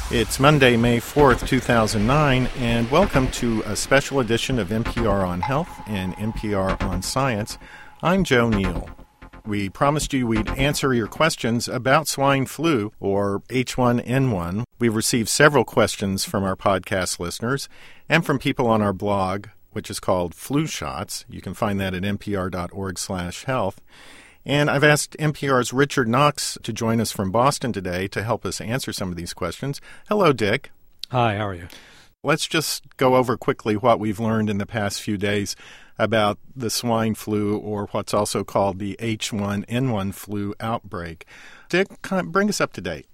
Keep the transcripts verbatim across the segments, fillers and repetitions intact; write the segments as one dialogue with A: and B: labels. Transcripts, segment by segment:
A: It's Monday, May fourth, two thousand nine, and welcome to a special edition of N P R on Health and N P R on Science. I'm Joe Neal. We promised you we'd answer your questions about swine flu, or H one N one. We've received several questions from our podcast listeners and from people on our blog, which is called Flu Shots. You can find that at npr.org slash health. And I've asked N P R's Richard Knox to join us from Boston today to help us answer some of these questions. Hello, Dick.
B: Hi, how are you?
A: Let's just go over quickly what we've learned in the past few days about the swine flu, or what's also called the H one N one flu outbreak. Dick, bring us up to date.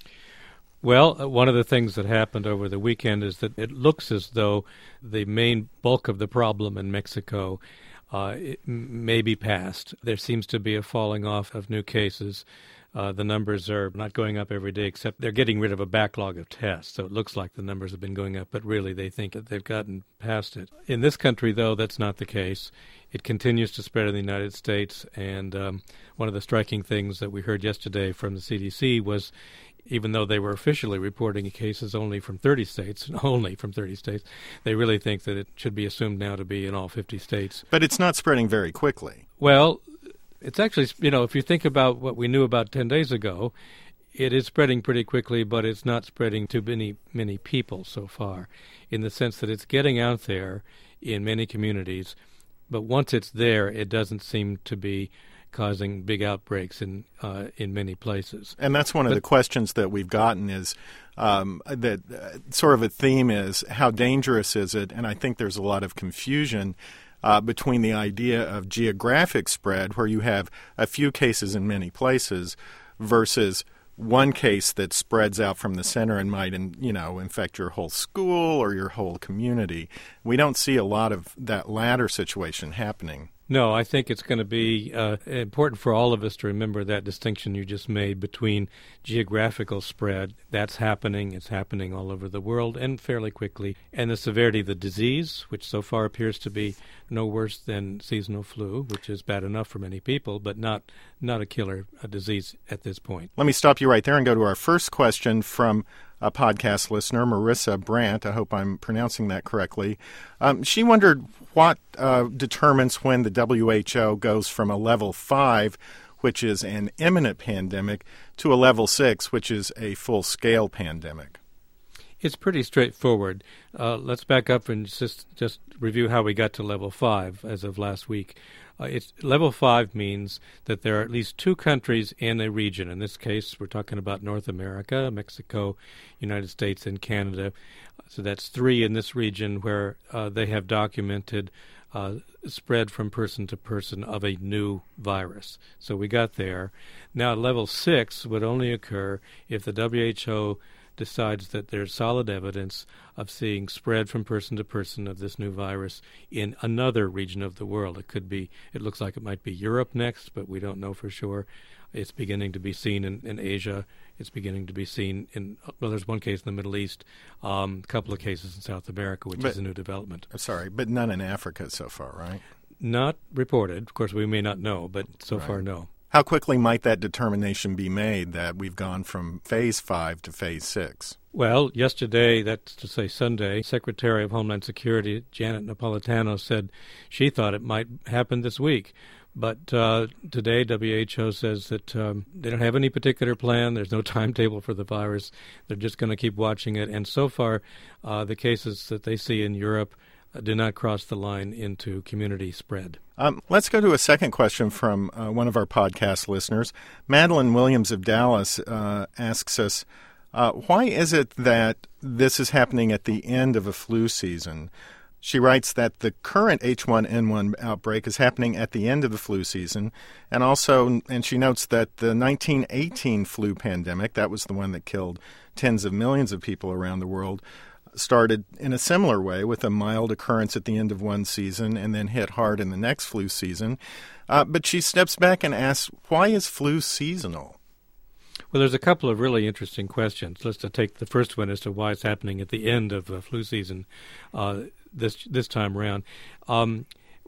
B: Well, one of the things that happened over the weekend is that it looks as though the main bulk of the problem in Mexico uh, it may be past. There seems to be a falling off of new cases. Uh, the numbers are not going up every day, except they're getting rid of a backlog of tests. So it looks like the numbers have been going up, but really they think that they've gotten past it. In this country, though, that's not the case. It continues to spread in the United States, and um, one of the striking things that we heard yesterday from the C D C was, even though they were officially reporting cases only from thirty states, only from thirty states, they really think that it should be assumed now to be in all fifty states.
A: But it's not spreading very quickly.
B: Well, it's actually, you know, if you think about what we knew about ten days ago, it is spreading pretty quickly, but it's not spreading to many, many people so far, in the sense that it's getting out there in many communities, but once it's there, it doesn't seem to be causing big outbreaks in uh, in many places.
A: And that's one of but, the questions that we've gotten is um, that uh, sort of a theme is, how dangerous is it? And I think there's a lot of confusion uh, between the idea of geographic spread, where you have a few cases in many places, versus one case that spreads out from the center and might, in, you know, infect your whole school or your whole community. We don't see a lot of that latter situation happening.
B: No, I think it's going to be uh, important for all of us to remember that distinction you just made between geographical spread. That's happening. It's happening all over the world and fairly quickly. And the severity of the disease, which so far appears to be no worse than seasonal flu, which is bad enough for many people, but not not a killer a disease at this point.
A: Let me stop you right there and go to our first question from a podcast listener, Marissa Brandt. I hope I'm pronouncing that correctly. Um, she wondered what uh, determines when the W H O goes from a level five, which is an imminent pandemic, to a level six, which is a full-scale pandemic.
B: It's pretty straightforward. Uh, let's back up and just just review how we got to level five as of last week. Uh, it's level five means that there are at least two countries in a region. In this case, we're talking about North America, Mexico, United States, and Canada. So that's three in this region where uh, they have documented uh, spread from person to person of a new virus. So we got there. Now, level six would only occur if the W H O decides that there's solid evidence of seeing spread from person to person of this new virus in another region of the world. It could be, it looks like it might be Europe next, but we don't know for sure. It's beginning to be seen in, in Asia. It's beginning to be seen in, well, there's one case in the Middle East, um, a couple of cases in South America, which but, is a new development.
A: Sorry, but none in Africa so far, right?
B: Not reported. Of course, we may not know, but so
A: right.
B: far, no.
A: How quickly might that determination be made that we've gone from phase five to phase six?
B: Well, yesterday, that's to say Sunday, Secretary of Homeland Security Janet Napolitano said she thought it might happen this week. But uh, today, W H O says that um, they don't have any particular plan. There's no timetable for the virus. They're just going to keep watching it. And so far, uh, the cases that they see in Europe uh, do not cross the line into community spread.
A: Um, let's go to a second question from uh, one of our podcast listeners. Madeline Williams of Dallas uh, asks us, uh, why is it that this is happening at the end of a flu season? She writes that the current H one N one outbreak is happening at the end of the flu season, and also, and she notes that the nineteen eighteen flu pandemic, that was the one that killed tens of millions of people around the world, started in a similar way with a mild occurrence at the end of one season and then hit hard in the next flu season. Uh, but she steps back and asks, why is flu seasonal?
B: Well, there's a couple of really interesting questions. Let's take the first one as to why it's happening at the end of the flu season uh, this this time around. Um,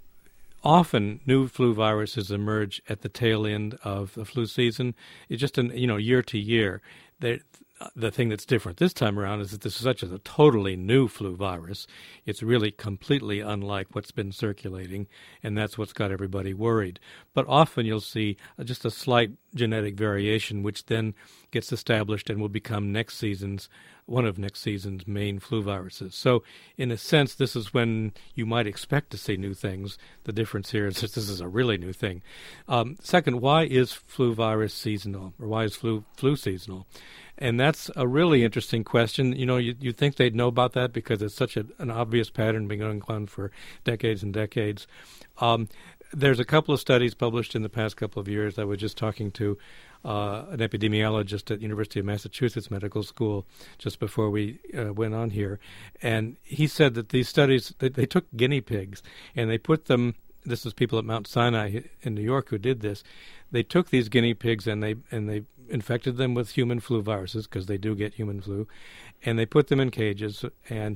B: often, new flu viruses emerge at the tail end of the flu season. It's just, an, you know, year to year. They're, the thing that's different this time around is that this is such a totally new flu virus. It's really completely unlike what's been circulating, and that's what's got everybody worried. But often you'll see just a slight genetic variation, which then gets established and will become next season's one of next season's main flu viruses. So in a sense, this is when you might expect to see new things. The difference here is that this is a really new thing. Um, second, why is flu virus seasonal, or why is flu flu seasonal? And that's a really interesting question. You know, you you think they'd know about that because it's such a, an obvious pattern been going on for decades and decades. Um, there's a couple of studies published in the past couple of years. I was just talking to uh, an epidemiologist at University of Massachusetts Medical School just before we uh, went on here, and he said that these studies, they, they took guinea pigs and they put them, this is people at Mount Sinai in New York who did this, they took these guinea pigs and they and they infected them with human flu viruses, because they do get human flu, and they put them in cages, and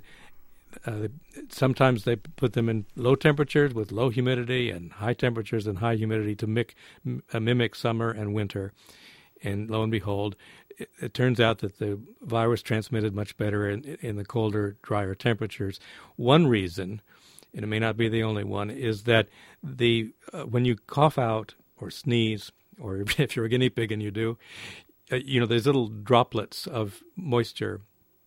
B: uh, sometimes they put them in low temperatures with low humidity and high temperatures and high humidity to mimic, uh, mimic summer and winter. And lo and behold, it, it turns out that the virus transmitted much better in, in the colder, drier temperatures. One reason, and it may not be the only one, is that the uh, when you cough out or sneeze, or if you're a guinea pig and you do, uh, you know, there's little droplets of moisture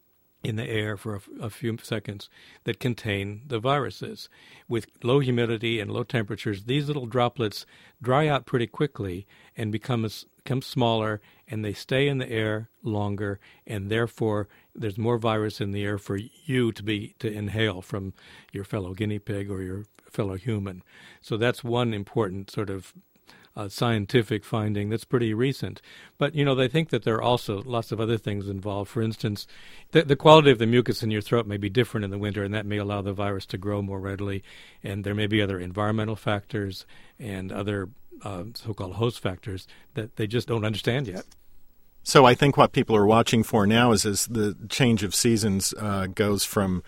B: in the air for a, a few seconds that contain the viruses. With low humidity and low temperatures, these little droplets dry out pretty quickly and become, a, become smaller, and they stay in the air longer, and therefore there's more virus in the air for you to be to inhale from your fellow guinea pig or your fellow human. So that's one important sort of Uh, scientific finding that's pretty recent. But, you know, they think that there are also lots of other things involved. For instance, the, the quality of the mucus in your throat may be different in the winter, and that may allow the virus to grow more readily. And there may be other environmental factors and other uh, so-called host factors that they just don't understand yet.
A: So I think what people are watching for now is as the change of seasons uh, goes from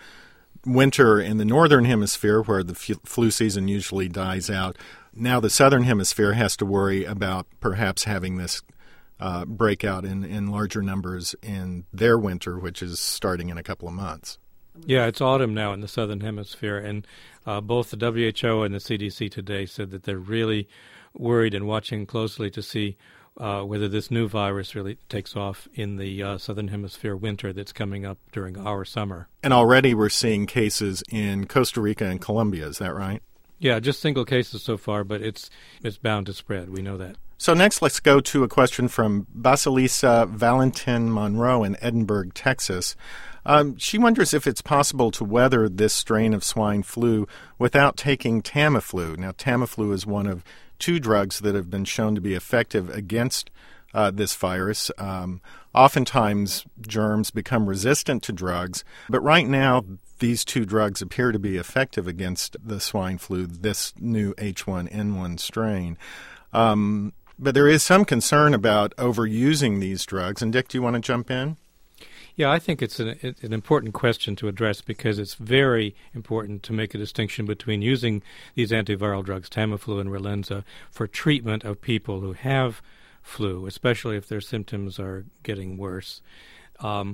A: winter in the northern hemisphere, where the f- flu season usually dies out. Now the southern hemisphere has to worry about perhaps having this uh, breakout in, in larger numbers in their winter, which is starting in a couple of months.
B: Yeah, it's autumn now in the southern hemisphere, and uh, both the W H O and the C D C today said that they're really worried and watching closely to see uh, whether this new virus really takes off in the uh, southern hemisphere winter that's coming up during our summer.
A: And already we're seeing cases in Costa Rica and Colombia, is that right?
B: Yeah, just single cases so far, but it's it's bound to spread. We know that.
A: So next, let's go to a question from Basilisa Valentin Monroe in Edinburgh, Texas. Um, she wonders if it's possible to weather this strain of swine flu without taking Tamiflu. Now, Tamiflu is one of two drugs that have been shown to be effective against uh, this virus. Um, oftentimes, germs become resistant to drugs, but right now, these two drugs appear to be effective against the swine flu, this new H one N one strain. Um, but there is some concern about overusing these drugs. And Dick, do you want to jump in?
B: Yeah, I think it's an, it's an important question to address, because it's very important to make a distinction between using these antiviral drugs, Tamiflu and Relenza, for treatment of people who have flu, especially if their symptoms are getting worse. Um,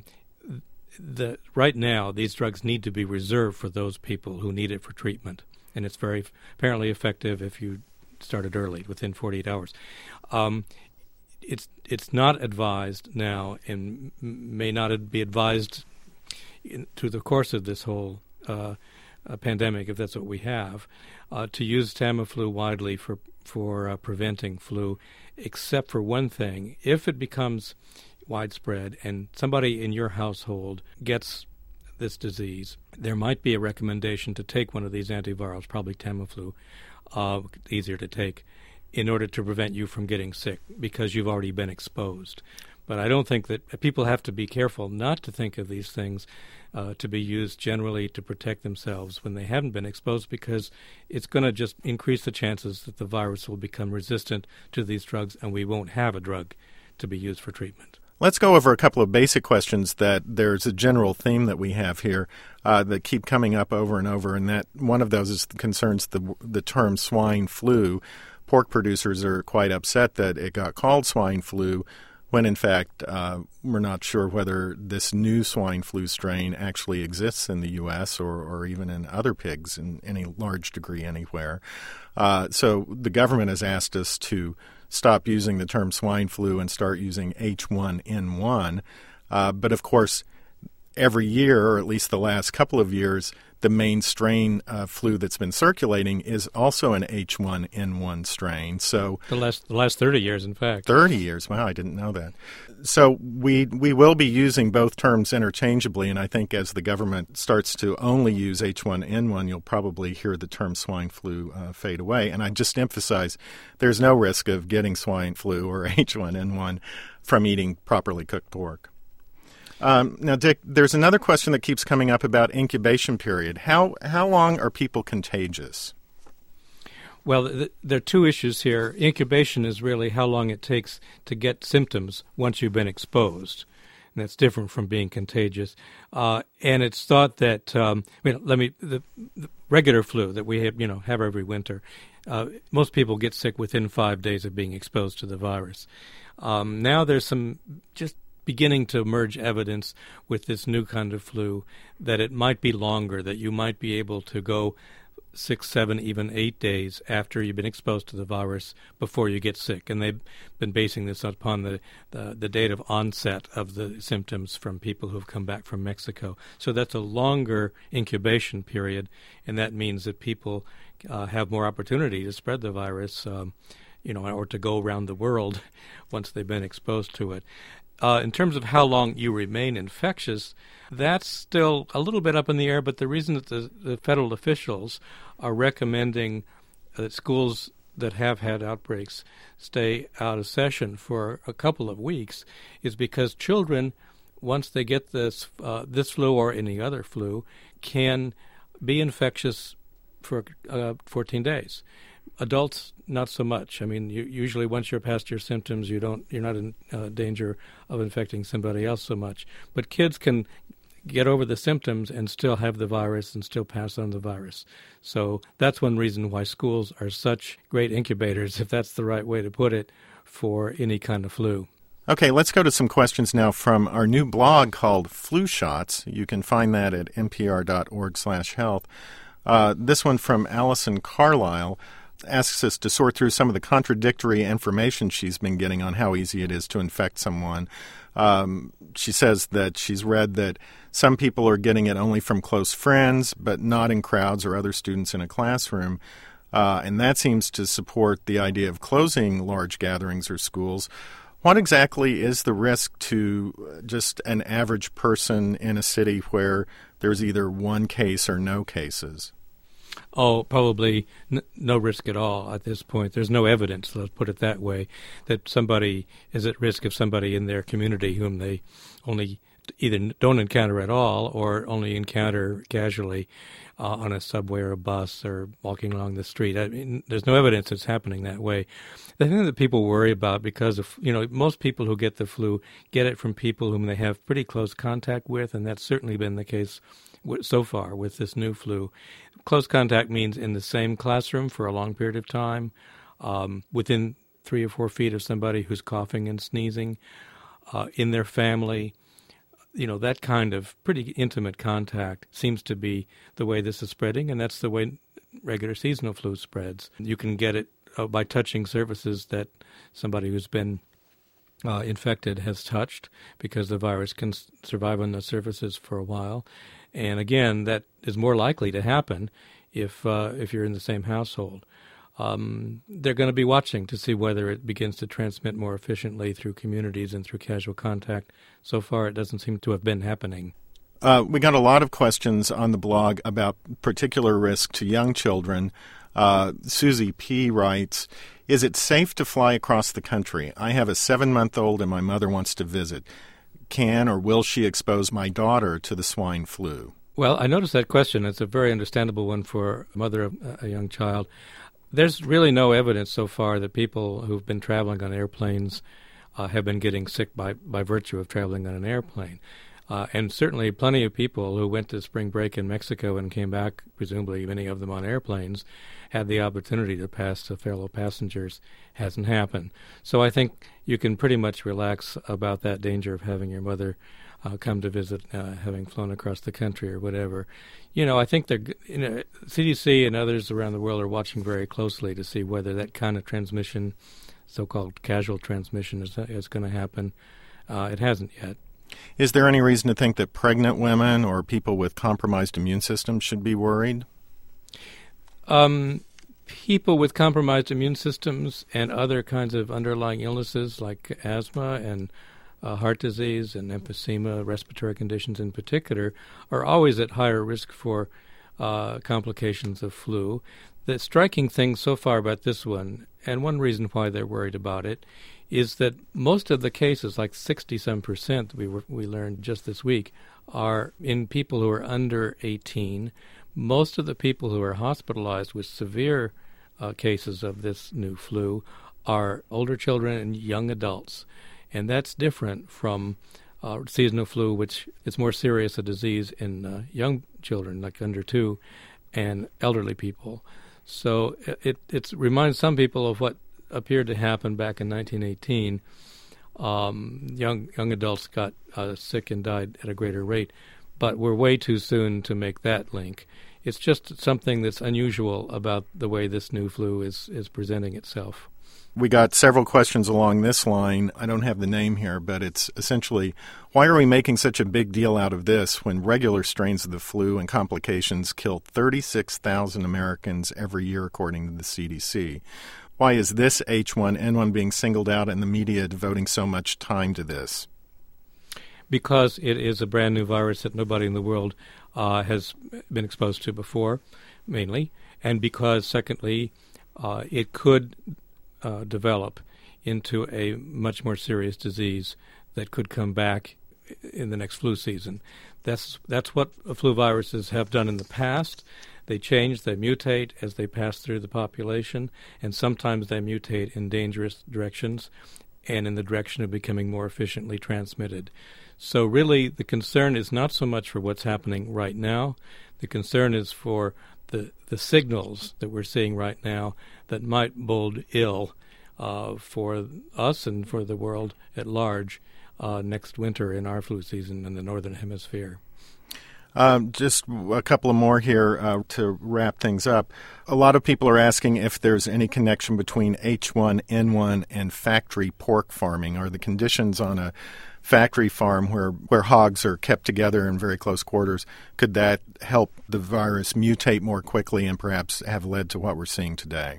B: the, right now, these drugs need to be reserved for those people who need it for treatment, and it's very apparently effective if you start it early, within forty-eight hours. Um, It's it's not advised now, and may not be advised in, through the course of this whole uh, uh, pandemic, if that's what we have, uh, to use Tamiflu widely for for uh, preventing flu, except for one thing: if it becomes widespread and somebody in your household gets this disease, there might be a recommendation to take one of these antivirals, probably Tamiflu, uh, easier to take, in order to prevent you from getting sick, because you've already been exposed. But I don't think that people have to be careful not to think of these things uh, to be used generally to protect themselves when they haven't been exposed, because it's going to just increase the chances that the virus will become resistant to these drugs, and we won't have a drug to be used for treatment.
A: Let's go over a couple of basic questions that there's a general theme that we have here uh, that keep coming up over and over, and that one of those is concerns the the term swine flu. Pork producers are quite upset that it got called swine flu when in fact uh, we're not sure whether this new swine flu strain actually exists in the U S or, or even in other pigs in any large degree anywhere. Uh, so the government has asked us to stop using the term swine flu and start using H one N one. Uh, but of course, every year, or at least the last couple of years, the main strain of flu that's been circulating is also an H one N one strain. So
B: the last the last thirty years, in fact.
A: thirty years. Wow, I didn't know that. So we we will be using both terms interchangeably, and I think as the government starts to only use H one N one, you'll probably hear the term swine flu uh, fade away. And I just emphasize there's no risk of getting swine flu or H one N one from eating properly cooked pork. Um, now, Dick, there's another question that keeps coming up about incubation period. How how long are people contagious?
B: Well, th- there are two issues here. Incubation is really how long it takes to get symptoms once you've been exposed, and that's different from being contagious. Uh, and it's thought that um, I mean, let me the, the regular flu that we have, you know, have every winter. Uh, most people get sick within five days of being exposed to the virus. Um, now there's some just beginning to emerge evidence with this new kind of flu that it might be longer, that you might be able to go six, seven, even eight days after you've been exposed to the virus before you get sick. And they've been basing this upon the, the, the date of onset of the symptoms from people who've come back from Mexico. So that's a longer incubation period, and that means that people uh, have more opportunity to spread the virus, um, you know, or to go around the world once they've been exposed to it. Uh, in terms of how long you remain infectious, that's still a little bit up in the air, but the reason that the, the federal officials are recommending that schools that have had outbreaks stay out of session for a couple of weeks is because children, once they get this uh, this flu or any other flu, can be infectious for uh, fourteen days. Adults, not so much. I mean, you, usually once you're past your symptoms, you don't, you're not in uh, danger of infecting somebody else so much. But kids can get over the symptoms and still have the virus and still pass on the virus. So that's one reason why schools are such great incubators, if that's the right way to put it, for any kind of flu.
A: Okay, let's go to some questions now from our new blog called Flu Shots. You can find that at npr.org slash health. Uh, this one from Allison Carlisle asks us to sort through some of the contradictory information she's been getting on how easy it is to infect someone. Um, she says that she's read that some people are getting it only from close friends, but not in crowds or other students in a classroom. Uh, and that seems to support the idea of closing large gatherings or schools. What exactly is the risk to just an average person in a city where there's either one case or no cases?
B: Oh, probably n- no risk at all at this point. There's no evidence, let's put it that way, that somebody is at risk of somebody in their community whom they only either don't encounter at all or only encounter casually uh, on a subway or a bus or walking along the street. I mean, there's no evidence it's happening that way. The thing that people worry about, because of, you know, most people who get the flu get it from people whom they have pretty close contact with, and that's certainly been the case so far with this new flu. Close contact means in the same classroom for a long period of time, um, within three or four feet of somebody who's coughing and sneezing, uh, in their family. You know, that kind of pretty intimate contact seems to be the way this is spreading, and that's the way regular seasonal flu spreads. You can get it uh, by touching surfaces that somebody who's been uh, infected has touched, because the virus can s- survive on those surfaces for a while. And again, that is more likely to happen if uh, if you're in the same household. Um, they're going to be watching to see whether it begins to transmit more efficiently through communities and through casual contact. So far, it doesn't seem to have been happening.
A: Uh, we got a lot of questions on the blog about particular risk to young children. Uh, Susie P. writes, is it safe to fly across the country? I have a seven-month-old and my mother wants to visit. Can or will she expose my daughter to the swine flu?
B: Well, I noticed that question. It's a very understandable one for a mother of a young child. There's really no evidence so far that people who've been traveling on airplanes uh, have been getting sick by, by virtue of traveling on an airplane. Uh, and certainly plenty of people who went to spring break in Mexico and came back, presumably many of them on airplanes, had the opportunity to pass to fellow passengers. Hasn't happened. So I think you can pretty much relax about that danger of having your mother uh, come to visit, uh, having flown across the country or whatever. You know, I think they're, you know, C D C and others around the world are watching very closely to see whether that kind of transmission, so-called casual transmission, is, is going to happen. Uh, it hasn't yet.
A: Is there any reason to think that pregnant women or people with compromised immune systems should be worried?
B: Um, people with compromised immune systems and other kinds of underlying illnesses like asthma and uh, heart disease and emphysema, respiratory conditions in particular, are always at higher risk for uh, complications of flu. The striking thing so far about this one, and one reason why they're worried about it, is that most of the cases, like sixty-some percent we were, we learned just this week, are in people who are under eighteen. Most of the people who are hospitalized with severe uh, cases of this new flu are older children and young adults. And that's different from uh, seasonal flu, which is more serious a disease in uh, young children, like under two, and elderly people. So it, it reminds some people of what appeared to happen back in nineteen eighteen. Um, young young adults got uh, sick and died at a greater rate, but we're way too soon to make that link. It's just something that's unusual about the way this new flu is, is presenting itself.
A: We got several questions along this line. I don't have the name here, but it's essentially, why are we making such a big deal out of this when regular strains of the flu and complications kill thirty-six thousand Americans every year, according to the C D C? Why is this H one N one being singled out and the media devoting so much time to this?
B: Because it is a brand new virus that nobody in the world uh, has been exposed to before, mainly, and because, secondly, uh, it could uh, develop into a much more serious disease that could come back in the next flu season. That's that's what flu viruses have done in the past. They change, they mutate as they pass through the population, and sometimes they mutate in dangerous directions and in the direction of becoming more efficiently transmitted. So really the concern is not so much for what's happening right now. The concern is for the, the signals that we're seeing right now that might bode ill uh, for us and for the world at large uh, next winter in our flu season in the Northern Hemisphere.
A: Um, just a couple of more here uh, to wrap things up. A lot of people are asking if there's any connection between H one N one and factory pork farming. Are the conditions on a factory farm where, where hogs are kept together in very close quarters, could that help the virus mutate more quickly and perhaps have led to what we're seeing today?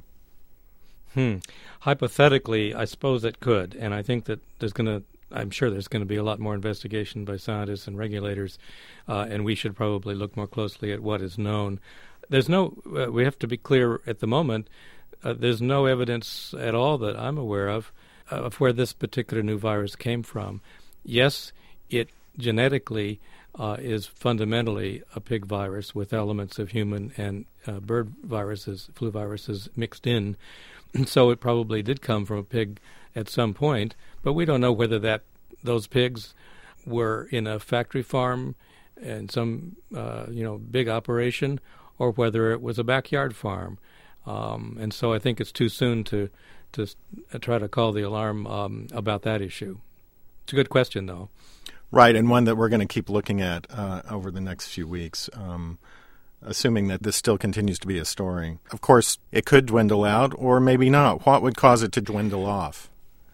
B: Hmm. Hypothetically, I suppose it could, and I think that there's going to I'm sure there's going to be a lot more investigation by scientists and regulators, uh, and we should probably look more closely at what is known. There's no, uh, we have to be clear at the moment, uh, there's no evidence at all that I'm aware of uh, of where this particular new virus came from. Yes, it genetically uh, is fundamentally a pig virus with elements of human and uh, bird viruses, flu viruses mixed in, so it probably did come from a pig at some point, but we don't know whether that those pigs were in a factory farm and some uh, you know big operation, or whether it was a backyard farm. Um, and so I think it's too soon to to try to call the alarm um, about that issue. It's a good question, though.
A: Right, and one that we're going to keep looking at uh, over the next few weeks. Um, assuming that this still continues to be a story. Of course, it could dwindle out, or maybe not. What would cause it to dwindle off?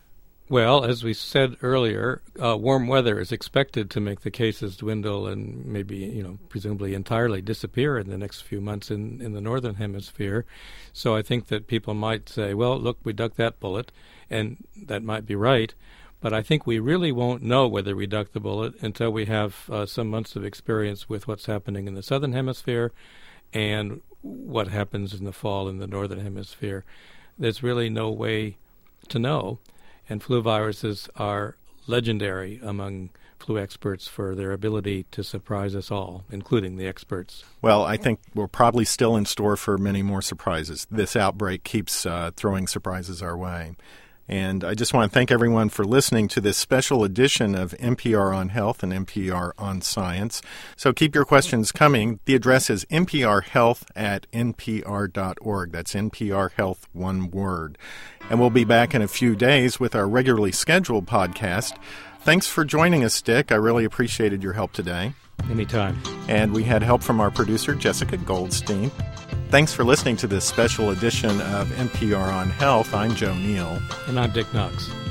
B: Well, as we said earlier, uh, warm weather is expected to make the cases dwindle and maybe, you know, presumably entirely disappear in the next few months in, in the Northern Hemisphere. So I think that people might say, well, look, we ducked that bullet, and that might be right. But I think we really won't know whether we ducked the bullet until we have uh, some months of experience with what's happening in the Southern Hemisphere and what happens in the fall in the Northern Hemisphere. There's really no way to know. And flu viruses are legendary among flu experts for their ability to surprise us all, including the experts.
A: Well, I think we're probably still in store for many more surprises. This outbreak keeps uh, throwing surprises our way. And I just want to thank everyone for listening to this special edition of N P R on Health and N P R on Science. So keep your questions coming. The address is n p r health at n p r dot org. That's N P R Health, one word. And we'll be back in a few days with our regularly scheduled podcast. Thanks for joining us, Dick. I really appreciated your help today.
B: Anytime.
A: And we had help from our producer, Jessica Goldstein. Thanks for listening to this special edition of N P R on Health. I'm Joe Neal.
B: And I'm Dick Knox.